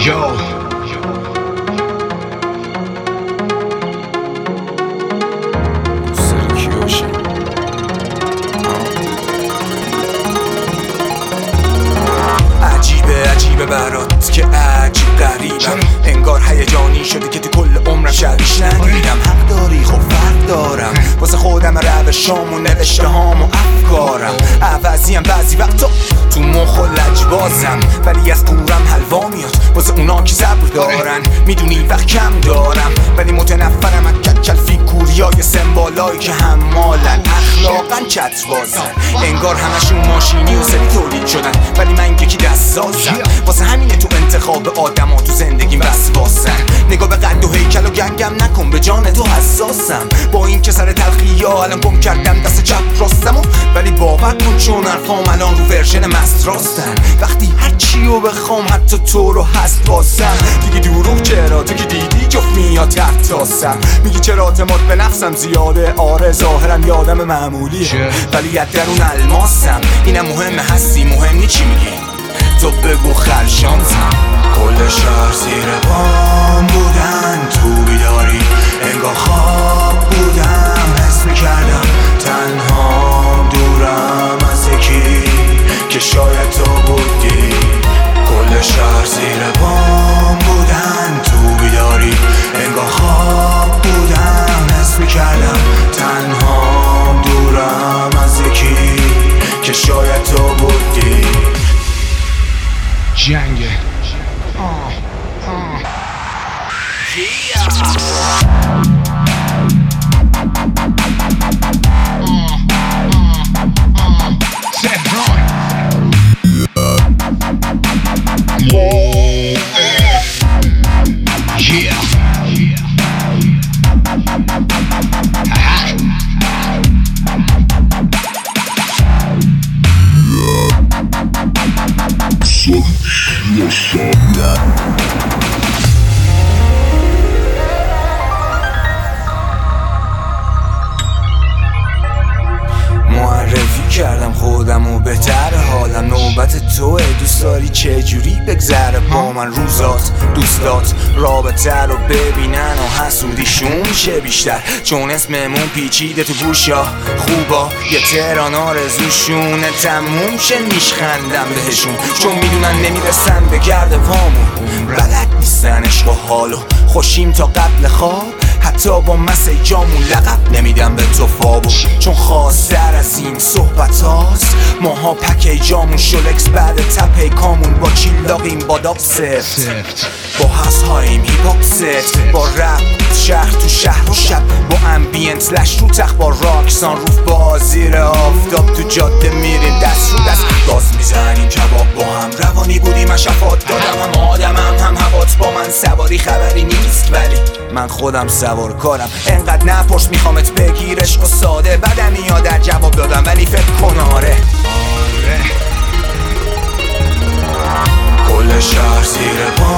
عجیبه برات که عجیب غریبم، انگار هیجانی شده که تو کل عمرم شبیش ندیدم. حق داری خب فرق دارم، واسه خودم روشام و نوشته هام و افکارم عوضیم بعضی وقتا تو مخ و لجبازم، ولی از قورم حلوا میاد واسه اونا که صبر دارن. میدونی وقت کم دارم ولی متنفرم از کچل فیگوریای سمبالایی که حمالن اخلاقا چتربازن، انگار همشون ماشینی و سری تولید شدن ولی من یکی دستسازم. واسه همینه تو انتخاب آدم ها تو زندگیم وسواسن. نگاه به قد و هیکل و گنگم نکن، به جان تو حساسم. با این که سر تلخی ها الان گم کردم دست چپ راستمو، ولی باور کن چون حرفام الان رو ورژن مست راستن. وقتی هر چیو بخوام حتی تو رو هست بازم. دیگه دروغ چرا تو که دیدی جفت میاد تحتاسم. میگی چرا اعتماد به نفسم زیاده، آره ظاهرم یادم معمولیه ولی از درون الماسم. اینم مهمه هستی مهم نی چی میگی تو بگو خرشانزم. کل شهر زیر پام بودن تو بیداری، انگار خواب بودم حس میکردم تنهام دورم از یکی که شاید تو بودی. کل شهر زیر پام بودن تو بیداری، انگار خواب بودم حس میکردم تنهام دورم از یکی که شاید تو بودی. جنگه معرفی کردم خودم و بهتر حالم نوبت توه. دوست داری چجوری بگذره با من روزات، دوستات رابطه رو ببینن و حسودیشون میشه بیشتر، چون اسممون پیچیده تو گوشا خوبا یه تهران آرزوشونه تموم شه. میشخندم بهشون چون میدونن نمیرسن به گرد پامون، بلد نیستن عشق و حالو خوشیم تا قبل خواب. حتی با مسیجامون لقب نمیدم به تو فابو، چون خواستر از این صحبت هاست. ماها پکیجامون شلکس بعد تپه کامون، با چیلاقیم با داب سفت، با حس هاییم هیپاکست، با رپ شهر تو شهر و شب، با امبینت لش رو تخت، با راکسان روف با زیر آفتاب تو جاده میریم دست رو دست گاز میزنیم کباب با هم. روانی بودیم من شفات دادم، هم آدمم هم هوات با من سواری خبری نیست ولی من خودم سوارکارم. انقدر نپرس میخوامت بگیرش و ساده بدم میاد در جواب دادم ولی فکر کن آره. کل شهر زیر پا